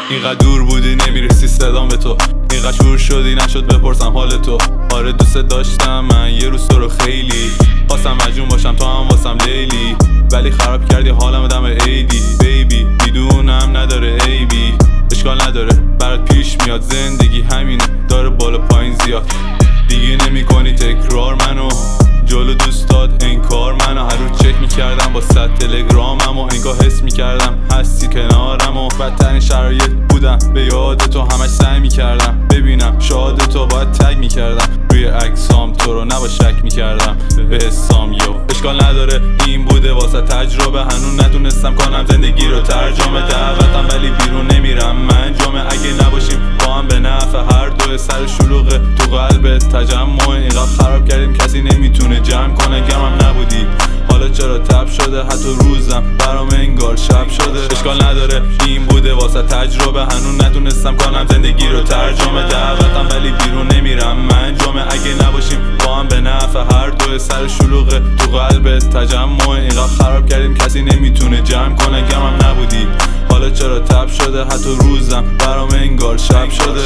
اینقدر دور بودی نمیرسی صدام به تو، اینقدر شور شدی نشد بپرسم حال تو. آره دوست داشتم من یه روز تو رو خیلی، خواستم مجنون باشم تو هم واسم لیلی، ولی خراب کردی حالم دم عیدی. بیبی میدونم نداره عیبی، اشکال نداره برات پیش میاد، زندگی همینه داره بالا پایین زیاد. دیگه نمی کنی تکرار منو، جلو دوستات انکار منو، هر روز چک میکردم با صد تلگرامم و انگاه حس میکردم هستی کنارم و بدترین شرایط بودم به یاد تو، همش سعی میکردم ببینم شاد تو، باید تگ میکردم روی عکسام تو رو نبا شک میکردم به حسام. اشکال نداره این بوده واسه تجربه، هنوز نتونستم کنم زندگی رو ترجمه. دعوتم ولی بیرون نمیرم من جمعه، اگه نباشیم با هم به نفع هر دو، سر شلوغه تو قلبت تجمع، اینقدر خراب کردیم کسی نمیتونه جمع کنه. گمم نبودی حالا چرا تب شده، حتی روزم برام انگار شب شده. اشکال نداره این بوده واسه تجربه، هنوز نتونستم کنم زندگی رو ترجمه. دعوتم ولی بیرون نمیرم من جمعه، اگه نباشیم با هم به نفع هر دو، سر شلوغه تو قلبت تجمع، اینقدر خراب کردیم کسی نمیتونه جمع کنه. گمم نبودی حالا چرا تب شده، حتی روزم برام انگار شب شده.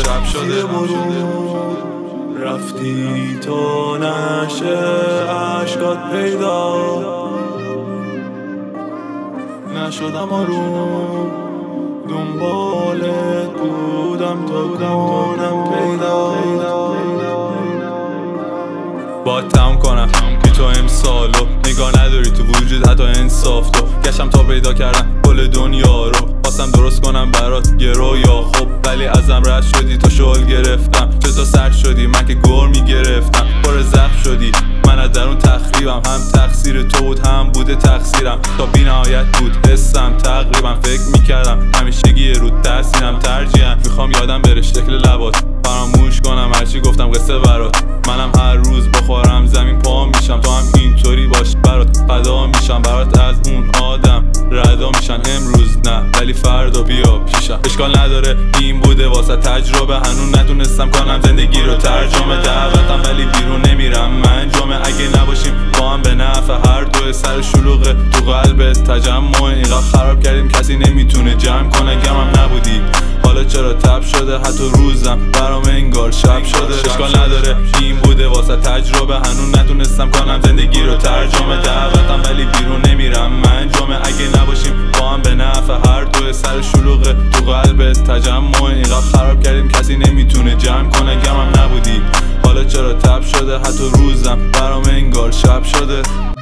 رفتی تو نشه عشقات پیدا نشدم آروم، دنبالت بودم تا کنم پیدا. باید تموم کنم بی تو امسالو، نگاه نداری تو وجود حتی انصاف تو. گشتم تا پیدا کردم کل دنیا رو، خواستم درست کنم برات یه رویا خوب، ولی ازم رد شدی تو شل گرفتم. چطور سرد شدی من که گر میگرفتم، پر زخم شدی من از درون تخریبم، هم تقصیر تو بود هم بوده تقصیرم، تا بی نهایت بود حسم تقریبا. فکر میکردم همیشگی رو تحصیلم ترجیحاً، میخوام یادم بره شکل لبات، فراموش کنم هرچی گفتم قصه برات. منم هر روز بخورم زمین پا میشم، تو هم اینطوری باش برات فدا میشم، برات از اون آدم ردا میشن امروز نه ولی فردا بیا پیشم. اشکال نداره این بوده واسه تجربه، هنوز نتونستم کنم زندگی رو ترجمه. دعوتم ولی بیرون نمیرم من جمعه، اگه نباشیم با هم به نفع هر دو، سر شلوغه تو قلبت تجمع، اینقدر خراب کردیم کسی نمیتونه جمع کنه. گمم نبودی حالا چرا تب شده، حتی روزم برام انگار شب شده. اشکال نداره این بوده واسه تجربه، هنوز نتونستم کنم زندگی رو ترجمه. دعوتم ولی بیرون نمیرم من جمعه، اگه نباشیم با هم به نفع هر دو، سر شلوغه تو قلبت تجمع، اینقدر خراب کردیم کسی نمیتونه جمع کنه. گمم نبودی حالا چرا تب شده، حتی روزم برام انگار شب شده.